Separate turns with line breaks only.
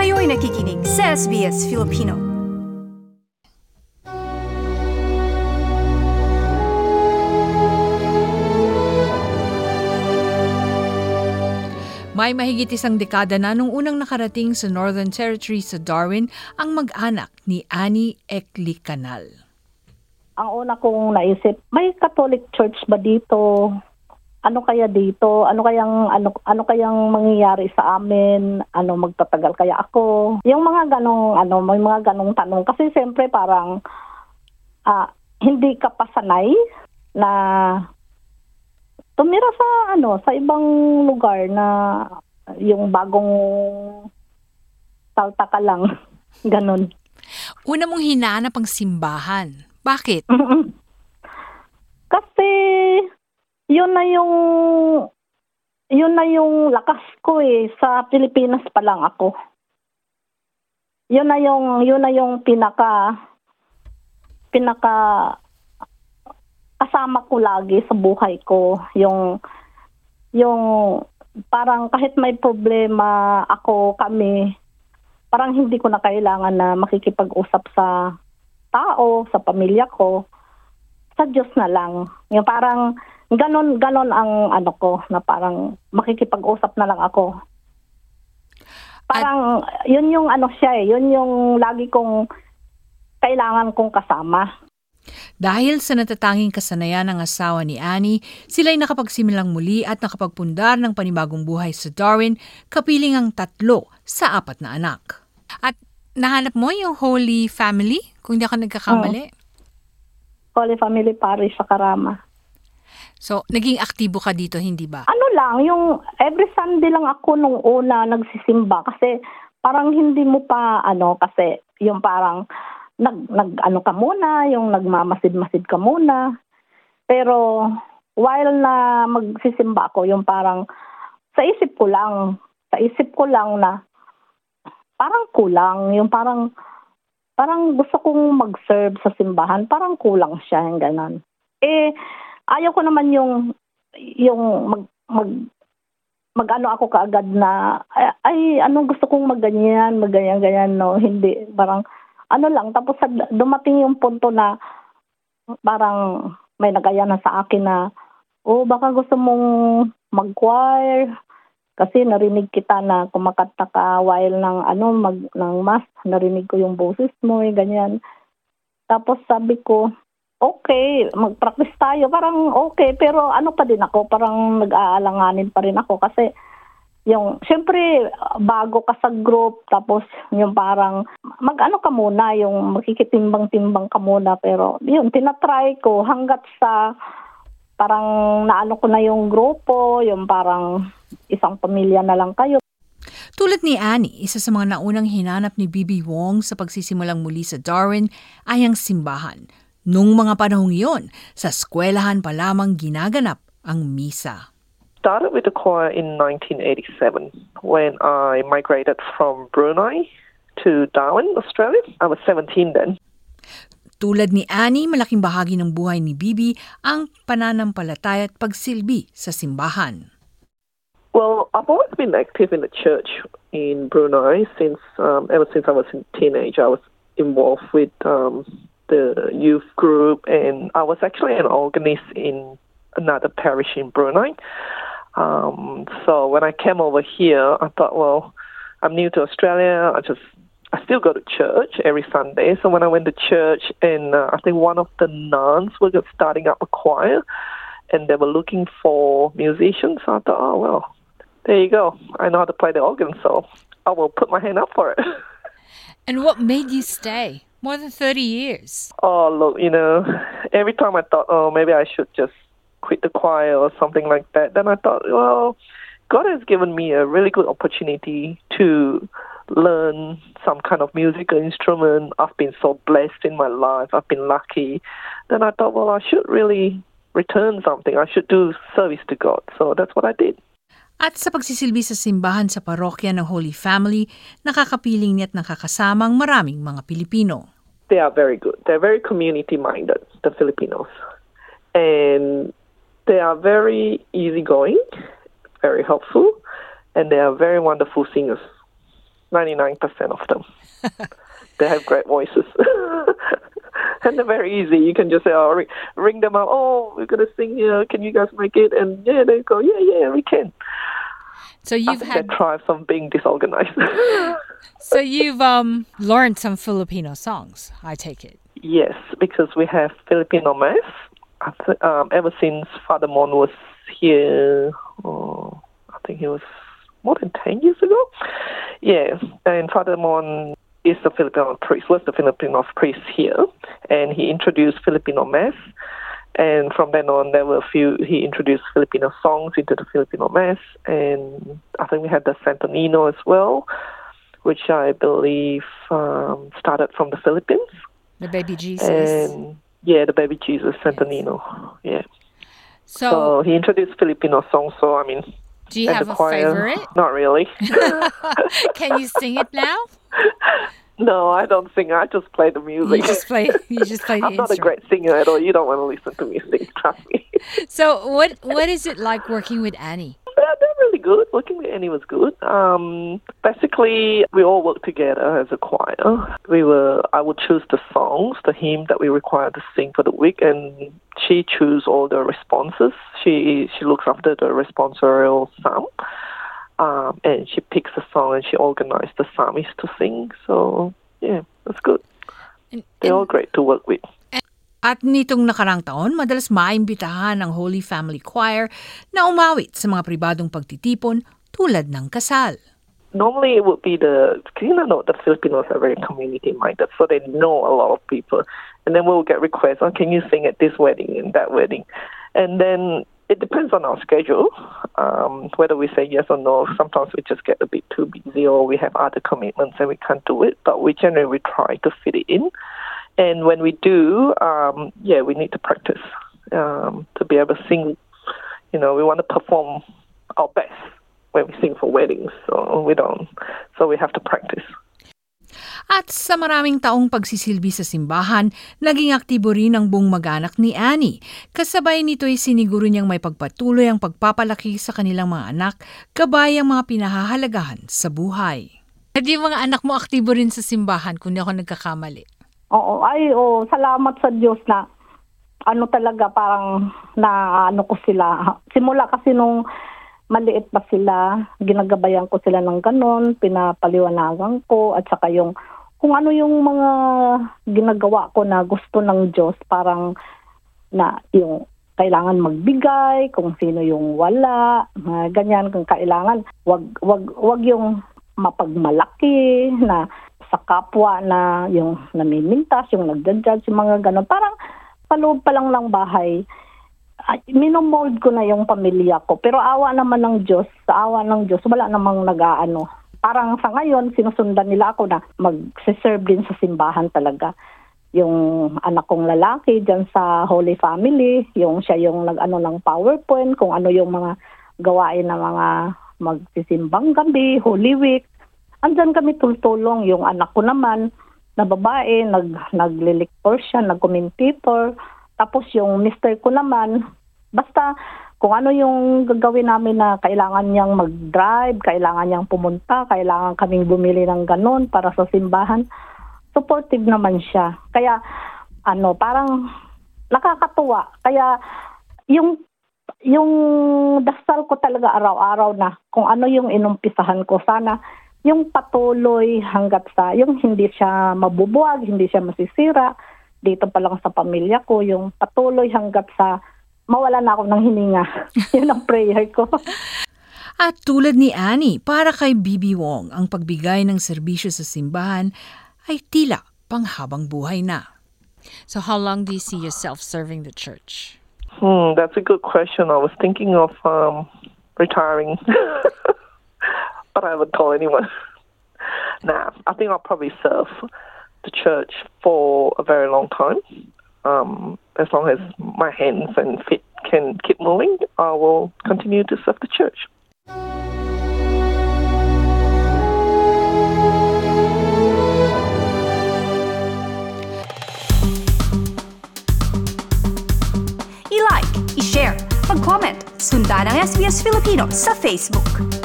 Kayo'y nakikinig sa SBS Filipino. May mahigit isang dekada na nung unang nakarating sa Northern Territory sa Darwin ang mag-anak ni Annie Eklikanal.
Ang una kong naisip, may Catholic Church ba dito? Ano kaya dito? Ano kayang mangyayari sa amin? Magtatagal kaya ako? Yung mga may mga ganong tanong kasi siyempre parang hindi ka pa sanay na tumira sa ibang lugar na yung bagong salta ka lang. Ganon.
Una mong hinahanap ang simbahan. Bakit?
Kasi yun na yung lakas ko sa Pilipinas pa lang ako. Yun na yung pinaka kasama ko lagi sa buhay ko, yung parang kahit may problema kami, parang hindi ko na kailangan na makikipag-usap sa tao, sa pamilya ko, sa Diyos na lang. Yung parang ganon ang ko, na parang makikipag-usap na lang ako. Parang yun yung yun yung lagi kong kailangan kong kasama.
Dahil sa natatanging kasanayan ng asawa ni Annie, sila'y nakapagsimulang muli at nakapagpundar ng panibagong buhay sa Darwin, kapiling ang 3 sa 4 na anak. At nahanap mo yung Holy Family, kung hindi ako nagkakamali?
Holy Family Parish sa Karama.
So, naging aktibo ka dito, hindi ba?
Yung every Sunday lang ako nung una nagsisimba kasi parang hindi mo pa kasi yung parang ka muna, yung nagmamasid-masid ka muna. Pero while na magsisimba ako, yung parang sa isip ko lang na parang kulang, yung parang gusto kong mag-serve sa simbahan, parang kulang siya, yung ganon. Ayaw ko naman yung ako kaagad na gusto kong magganyan, no, hindi, parang lang, tapos dumating yung punto na parang may nagaya na sa akin na, baka gusto mong mag-choir kasi narinig kita na kumakanta ka while ng mass, narinig ko yung boses mo, ganyan. Tapos sabi ko, okay, mag-practice tayo, parang okay, pero pa din ako, parang nag-aalanganin pa rin ako kasi yung, syempre, bago ka sa group, tapos yung parang, ka muna, yung makikitimbang-timbang ka muna, pero yun, tinatry ko hanggat sa, parang ko na yung grupo, yung parang isang pamilya na lang kayo.
Tulad ni Annie, isa sa mga naunang hinanap ni Bibi Wong sa pagsisimulang muli sa Darwin ay ang simbahan. Nung mga panahong iyon, sa eskwelahan pa lamang ginaganap ang misa.
Started with the choir in 1987 when I migrated from Brunei to Darwin, Australia. I was 17 then.
Tulad ni Annie, malaking bahagi ng buhay ni Bibi ang pananampalataya at pagsilbi sa simbahan.
Well, I've always been active in the church in Brunei ever since I was a teenager. I was involved with the youth group, and I was actually an organist in another parish in Brunei. So when I came over here, I thought, well, I'm new to Australia. I still go to church every Sunday. So when I went to church, and I think one of the nuns was just starting up a choir, and they were looking for musicians. So I thought, oh, well, there you go. I know how to play the organ, so I will put my hand up for it.
And what made you stay? More than 30 years.
Oh, look, every time I thought, maybe I should just quit the choir or something like that. Then I thought, well, God has given me a really good opportunity to learn some kind of musical instrument. I've been so blessed in my life. I've been lucky. Then I thought, well, I should really return something. I should do service to God. So that's what I did.
At sa pagsisilbi sa simbahan sa parokya ng Holy Family, nakakapiling niya at nakakasamang maraming mga Pilipino.
They are very good. They're very community-minded, the Filipinos. And they are very easygoing, very helpful, and they are very wonderful singers. 99% of them. They have great voices. And they're very easy. You can just say, ring them up. Oh, we're going to sing here. Can you guys make it? And they go, yeah, we can.
So you've
they thrive on being disorganized.
So you've learned some Filipino songs, I take it.
Yes, because we have Filipino Mass. Ever since Father Mon was here, I think he was more than 10 years ago. Yeah, and Father Mon is the Filipino priest, was the Filipino priest here, and he introduced Filipino Mass. And from then on, he introduced Filipino songs into the Filipino Mass, and I think we had the Santo Nino as well, which I believe started from the Philippines.
The baby Jesus.
And the baby Jesus, Santo Nino. Yeah.
So
he introduced Filipino songs, so I mean...
Do you have a favorite?
Not really.
Can you sing it now?
No, I don't sing. I just play the music.
You just play the instrument.
I'm not a great singer at all. You don't want to listen to me sing, trust me.
So what is it like working with Annie?
They're really good. Working with Annie was good. Basically, we all worked together as a choir. I would choose the songs, the hymn that we required to sing for the week, and she chose all the responses. She looks after the responsorial psalm. And she picks a song and she organized the psalmist to sing. So, yeah, that's good. They're all great to work with.
At nitong nakarang taon, madalas maimbitahan ang Holy Family Choir na umawit sa mga pribadong pagtitipon tulad ng kasal.
Normally it would be the Filipinos are very community-minded, so they know a lot of people. And then we'll get requests, can you sing at this wedding and that wedding? And then it depends on our schedule, whether we say yes or no. Sometimes we just get a bit too busy or we have other commitments and we can't do it. But we generally try to fit it in. And when we do, we need to practice to be able to sing. We want to perform our best when we sing for weddings. So we have to practice.
At sa maraming taong pagsisilbi sa simbahan, naging aktibo rin ang buong mag-anak ni Annie. Kasabay nito'y siniguro niyang may pagpatuloy ang pagpapalaki sa kanilang mga anak, gabay ang mga pinahahalagahan sa buhay. At yung mga anak mo aktibo rin sa simbahan, kung di ako nagkakamali.
Oo, salamat sa Diyos na talaga parang ko sila. Simula kasi nung maliit pa sila, ginagabayan ko sila ng ganun, pinapaliwanagan ko, at saka kung ano yung mga ginagawa ko na gusto ng Diyos, parang na yung kailangan magbigay, kung sino yung wala, ganyan, kung kailangan, wag yung mapagmalaki na sa kapwa na yung namimintas, yung nagja-judge, yung mga ganun. Parang sa loob pa lang ng bahay, minomold ko na yung pamilya ko. Pero sa awa ng Diyos, wala namang nag-aano. Parang sa ngayon, sinusundan nila ako na mag-serve din sa simbahan talaga. Yung anak kong lalaki dyan sa Holy Family, siya yung nag-ano ng PowerPoint, kung ano yung mga gawain ng mga magsisimbang gabi, Holy Week. Andyan kami tultulong. Yung anak ko naman, na babae, nagliliktor siya, nag-commentator. Tapos yung mister ko naman, basta kung ano yung gagawin namin na kailangan niyang mag-drive, kailangan niyang pumunta, kailangan kaming bumili ng ganun para sa simbahan, supportive naman siya. Kaya parang nakakatuwa. Kaya yung dasal ko talaga araw-araw na kung ano yung inumpisahan ko, sana yung patuloy hanggat sa, yung hindi siya mabubuwag, hindi siya masisira, dito pa lang sa pamilya ko, yung patuloy hanggat sa mawala na ako ng hininga. Yun ang prayer ko.
At tulad ni Annie, para kay Bibi Wong, ang pagbigay ng serbisyo sa simbahan ay tila panghabang buhay na. So how long do you see yourself serving the church?
That's a good question. I was thinking of retiring. But I haven't told anyone. I think I'll probably serve the church for a very long time. As long as my hands and feet can keep moving, I will continue to serve the church.
I-like, i-share, mag-comment, sundan ang SBS Filipino sa Facebook.